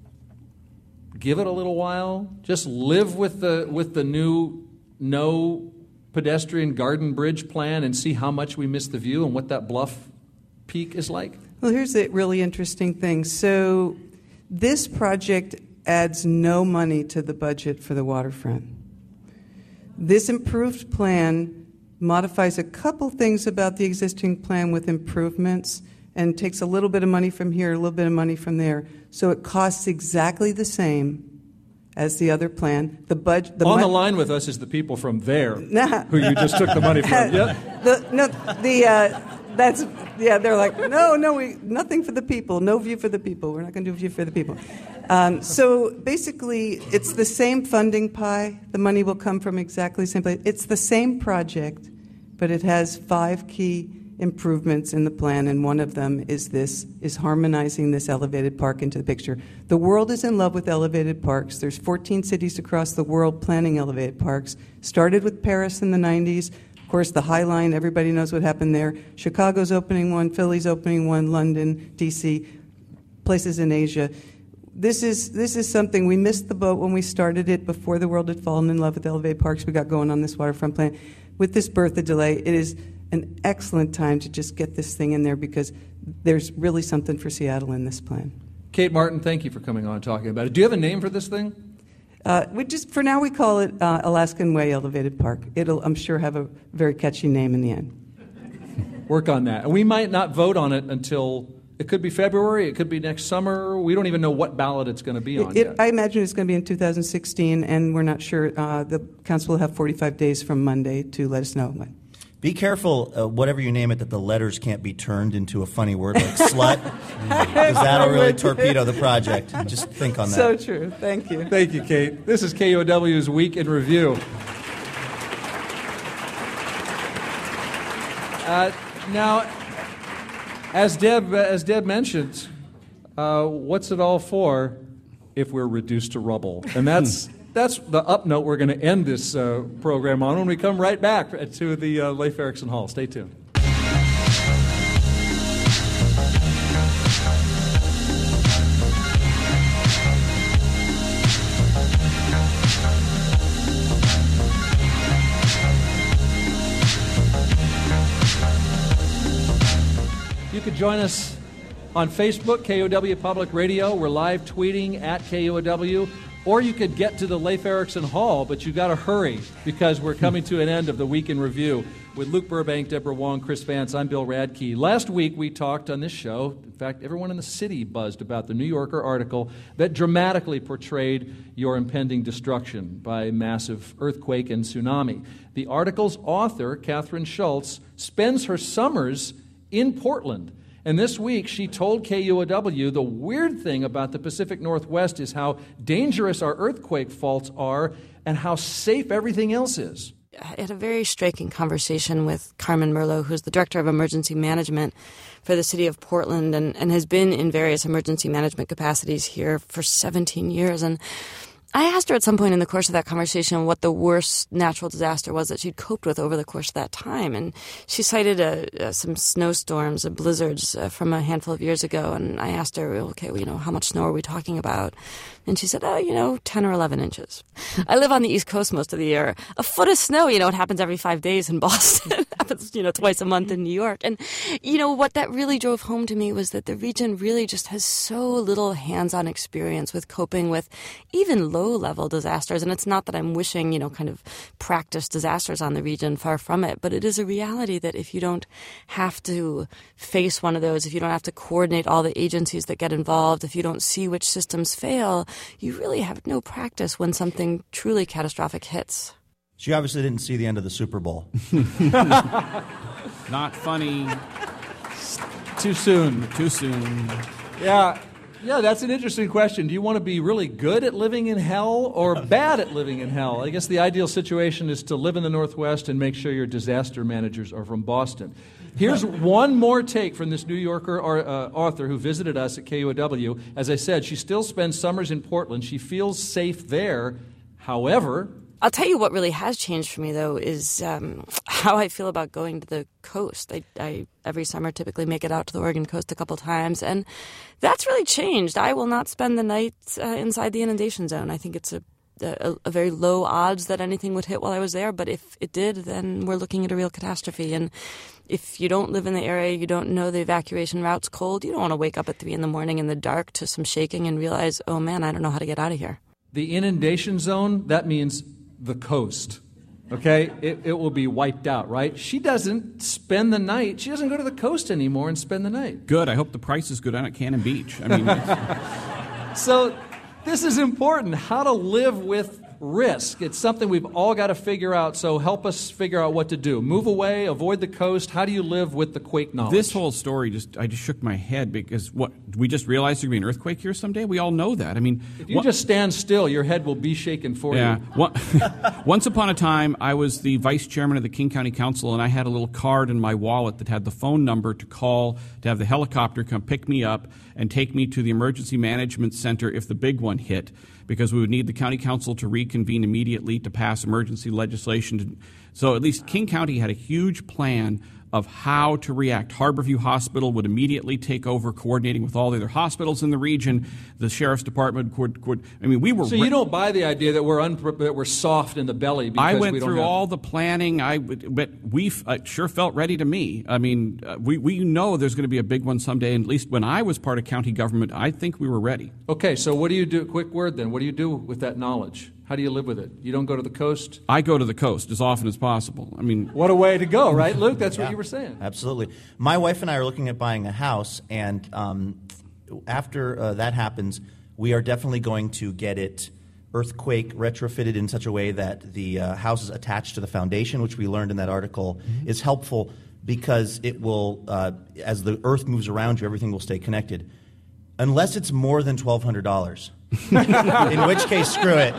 give it a little while? Just live with the with the new no pedestrian garden bridge plan and see how much we miss the view and what that bluff peak is like? Well, here's a really interesting thing. So this project adds no money to the budget for the waterfront. This improved plan modifies a couple things about the existing plan with improvements and takes a little bit of money from here, a little bit of money from there. So it costs exactly the same as the other plan. The budget. The On mon- the line with us is the people from there Nah. who you just took the money from. Yep. The, no, the uh, that's yeah. They're like, no, no, we nothing for the people, no view for the people. We're not going to do a view for the people. Um, so basically, it's the same funding pie. The money will come from exactly the same place. It's the same project, but it has five key improvements in the plan, and one of them is this, is harmonizing this elevated park into the picture. The world is in love with elevated parks. There's fourteen cities across the world planning elevated parks. Started with Paris in the nineties. Of course, the High Line, everybody knows what happened there. Chicago's opening one, Philly's opening one, London, D C, places in Asia. This is this is something, we missed the boat when we started it before the world had fallen in love with elevated parks. We got going on this waterfront plan. With this Bertha delay, it is an excellent time to just get this thing in there because there's really something for Seattle in this plan. Kate Martin, thank you for coming on and talking about it. Do you have a name for this thing? Uh, we just for now we call it uh, Alaskan Way Elevated Park. It'll, I'm sure, have a very catchy name in the end. Work on that. And we might not vote on it until, it could be February, it could be next summer. We don't even know what ballot it's going to be on It, yet. I imagine it's going to be in two thousand sixteen, and we're not sure. Uh, the council will have forty-five days from Monday to let us know. Be careful, uh, whatever you name it, that the letters can't be turned into a funny word like slut, because that'll really torpedo the project. Just think on that. So true. Thank you. Thank you, Kate. This is K U O W's Week in Review. Uh, now, as Deb, as Deb mentioned, uh, what's it all for if we're reduced to rubble? And that's that's the up note we're going to end this uh, program on when we come right back to the uh, Leif Erikson Hall. Stay tuned. You could join us on Facebook, K O W Public Radio. We're live tweeting at K O W. Or you could get to the Leif Erikson Hall, but you've got to hurry because we're coming to an end of the Week in Review. With Luke Burbank, Deborah Wong, Chris Vance, I'm Bill Radke. Last week we talked on this show, in fact, everyone in the city buzzed about the New Yorker article that dramatically portrayed your impending destruction by massive earthquake and tsunami. The article's author, Catherine Schultz, spends her summers in Portland. And this week, she told K U O W the weird thing about the Pacific Northwest is how dangerous our earthquake faults are and how safe everything else is. I had a very striking conversation with Carmen Merlo, who's the Director of Emergency Management for the City of Portland and, and has been in various emergency management capacities here for seventeen years. And I asked her at some point in the course of that conversation what the worst natural disaster was that she'd coped with over the course of that time. And she cited a, a, some snowstorms and blizzards uh, from a handful of years ago. And I asked her, okay, well, you know, how much snow are we talking about? And she said, oh, you know, ten or eleven inches. I live on the East Coast most of the year. A foot of snow, you know, it happens every five days in Boston. It happens, you know, twice a month in New York. And, you know, what that really drove home to me was that the region really just has so little hands-on experience with coping with even low-level disasters. And it's not that I'm wishing, you know, kind of practice disasters on the region, far from it. But it is a reality that if you don't have to face one of those, if you don't have to coordinate all the agencies that get involved, if you don't see which systems fail, you really have no practice when something truly catastrophic hits. She obviously didn't see the end of the Super Bowl. Not funny. Too soon. Too soon. Yeah. Yeah, that's an interesting question. Do you want to be really good at living in hell or bad at living in hell? I guess the ideal situation is to live in the Northwest and make sure your disaster managers are from Boston. Here's one more take from this New Yorker uh, author who visited us at K U O W. As I said, she still spends summers in Portland. She feels safe there. However, I'll tell you what really has changed for me, though, is um, how I feel about going to the coast. I, I every summer typically make it out to the Oregon coast a couple times, and that's really changed. I will not spend the night uh, inside the inundation zone. I think it's a, a, a very low odds that anything would hit while I was there, but if it did, then we're looking at a real catastrophe. And if you don't live in the area, you don't know the evacuation route's cold, you don't want to wake up at three in the morning in the dark to some shaking and realize, oh, man, I don't know how to get out of here. The inundation zone, that means the coast, okay? It, it will be wiped out, right? She doesn't spend the night. She doesn't go to the coast anymore and spend the night. Good. I hope the prices go down at Cannon Beach. I mean, so this is important, how to live with risk. It's something we've all got to figure out, so help us figure out what to do. Move away, avoid the coast. How do you live with the quake knowledge? This whole story, just I just shook my head because what we just realized there's going to be an earthquake here someday? We all know that. I mean, if you what, just stand still, your head will be shaken for yeah, you. One, once upon a time, I was the vice chairman of the King County Council, and I had a little card in my wallet that had the phone number to call to have the helicopter come pick me up and take me to the emergency management center if the big one hit, because we would need the county council to reconvene immediately to pass emergency legislation. To, so at least King County had a huge plan of how to react. Harborview Hospital would immediately take over, coordinating with all the other hospitals in the region. The sheriff's department could. could I mean, we were. So you don't buy the idea that we're unpre- that we're soft in the belly. Because I went we don't through have all the planning. I but we uh, sure felt ready to me. I mean, uh, we we know there's going to be a big one someday. And at least when I was part of county government, I think we were ready. Okay, so what do you do? Quick word then. What do you do with that knowledge? How do you live with it? You don't go to the coast? I go to the coast as often as possible. I mean, what a way to go, right, Luke? That's yeah, what you were saying. Absolutely. My wife and I are looking at buying a house, and um, after uh, that happens, we are definitely going to get it earthquake retrofitted in such a way that the uh, house is attached to the foundation, which we learned in that article mm-hmm. is helpful because it will, uh, as the earth moves around you, everything will stay connected. Unless it's more than twelve hundred dollars. In which case, screw it.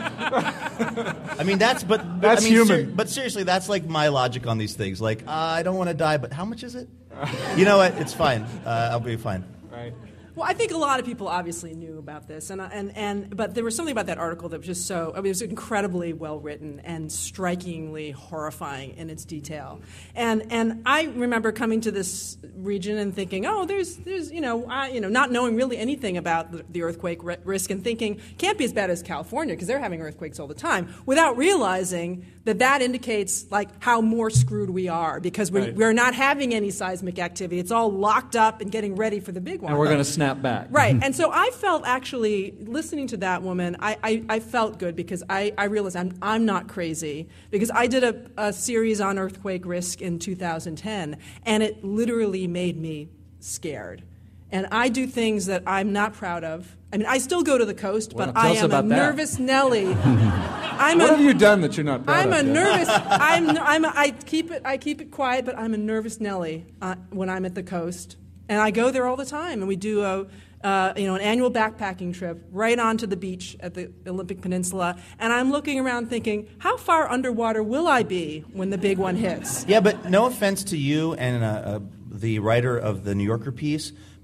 I mean, that's but that's I mean, human. Ser- but seriously, that's like my logic on these things. Like, uh, I don't want to die, but how much is it? You know what? It's fine. Uh, I'll be fine. Right. Well, I think a lot of people obviously knew about this, and and and but there was something about that article that was just so. I mean, it was incredibly well written and strikingly horrifying in its detail. And and I remember coming to this region and thinking, oh, there's there's you know I, you know not knowing really anything about the, the earthquake re- risk and thinking can't be as bad as California because they're having earthquakes all the time, without realizing that that indicates like how more screwed we are because we, right. we're not having any seismic activity. It's all locked up and getting ready for the big one. And we're going to snap back. Right. And so I felt actually, listening to that woman, I, I, I felt good because I, I realized I'm, I'm not crazy because I did a, a series on earthquake risk in two thousand ten, and it literally made me scared. And I do things that I'm not proud of. I mean, I still go to the coast, well, but I am a nervous that. Nelly. I'm what a, have you done that you're not proud I'm of? I'm a Jeff? nervous. I'm. I'm. A, I keep it. I keep it quiet, but I'm a nervous Nelly uh, when I'm at the coast, and I go there all the time. And we do a, uh, you know, an annual backpacking trip right onto the beach at the Olympic Peninsula, and I'm looking around thinking, how far underwater will I be when the big one hits? Yeah, but no offense to you and uh, uh, the writer of the New Yorker piece.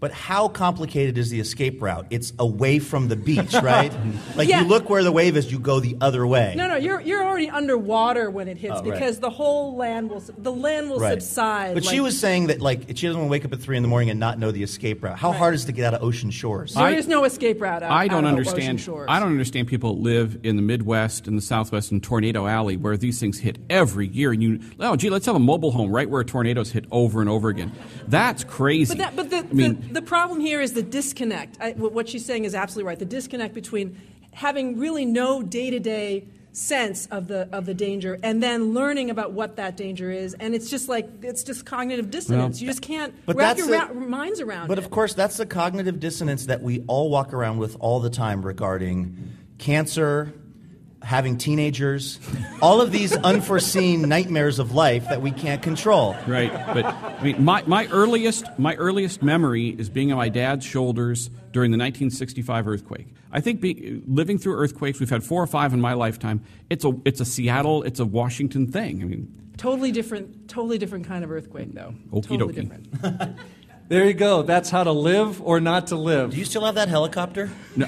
But how complicated is the escape route? It's away from the beach, right? Like Yeah. you look where the wave is, you go the other way. No, no, you're you're already underwater when it hits Oh, right. because the whole land will the land will Right. subside. But she like- was saying that like she doesn't want to wake up at three in the morning and not know the escape route. How Right. hard is it to get out of ocean shores? There I- is no escape route. Out, I don't out of understand. Ocean shores. I don't understand people that live in the Midwest and the Southwest in Tornado Alley, where these things hit every year. And you, oh, gee, let's have a mobile home right where tornadoes hit over and over again. That's crazy. But, that, but the, I mean, the, the problem here is the disconnect. I, what she's saying is absolutely right. The disconnect between having really no day-to-day sense of the of the danger and then learning about what that danger is, and it's just like it's just cognitive dissonance. Well, you just can't But wrap that's your a- ra- minds around But it. of course, that's the cognitive dissonance that we all walk around with all the time regarding cancer, having teenagers, all of these unforeseen nightmares of life that we can't control. Right, but I mean, my, my earliest my earliest memory is being on my dad's shoulders during the nineteen sixty-five earthquake. I think be, living through earthquakes, we've had four or five in my lifetime. It's a it's a Seattle, it's a Washington thing. I mean, Totally different, totally different kind of earthquake, though. Okie totally dokie. different. There you go. That's how to live or not to live. Do you still have that helicopter?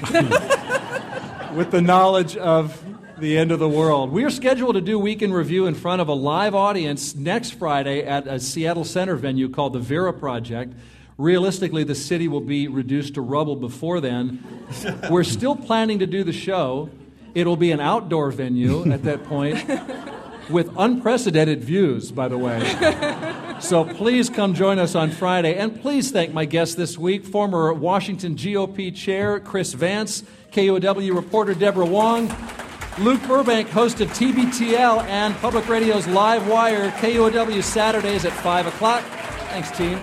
With the knowledge of the end of the world. We are scheduled to do Week in Review in front of a live audience next Friday at a Seattle Center venue called the Vera Project. Realistically, the city will be reduced to rubble before then. We're still planning to do the show. It'll be an outdoor venue at that point with unprecedented views, by the way. So please come join us on Friday. And please thank my guest this week, former Washington G O P Chair Chris Vance, K O W reporter Deborah Wong, Luke Burbank, host of T B T L and Public Radio's Live Wire, K O W Saturdays at five o'clock. Thanks, team.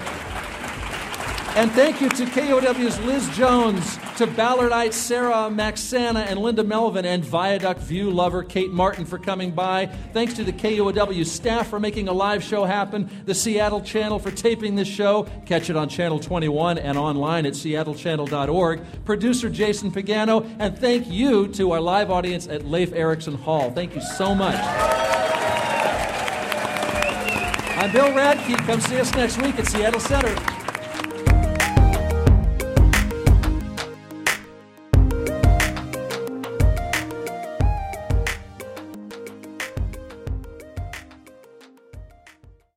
And thank you to K O W's Liz Jones, to Ballardites Sarah Maxana and Linda Melvin, and Viaduct View lover Kate Martin for coming by. Thanks to the K O W staff for making a live show happen, the Seattle Channel for taping this show. Catch it on Channel twenty-one and online at seattle channel dot org. Producer Jason Pagano, and thank you to our live audience at Leif Erikson Hall. Thank you so much. I'm Bill Radke. Come see us next week at Seattle Center.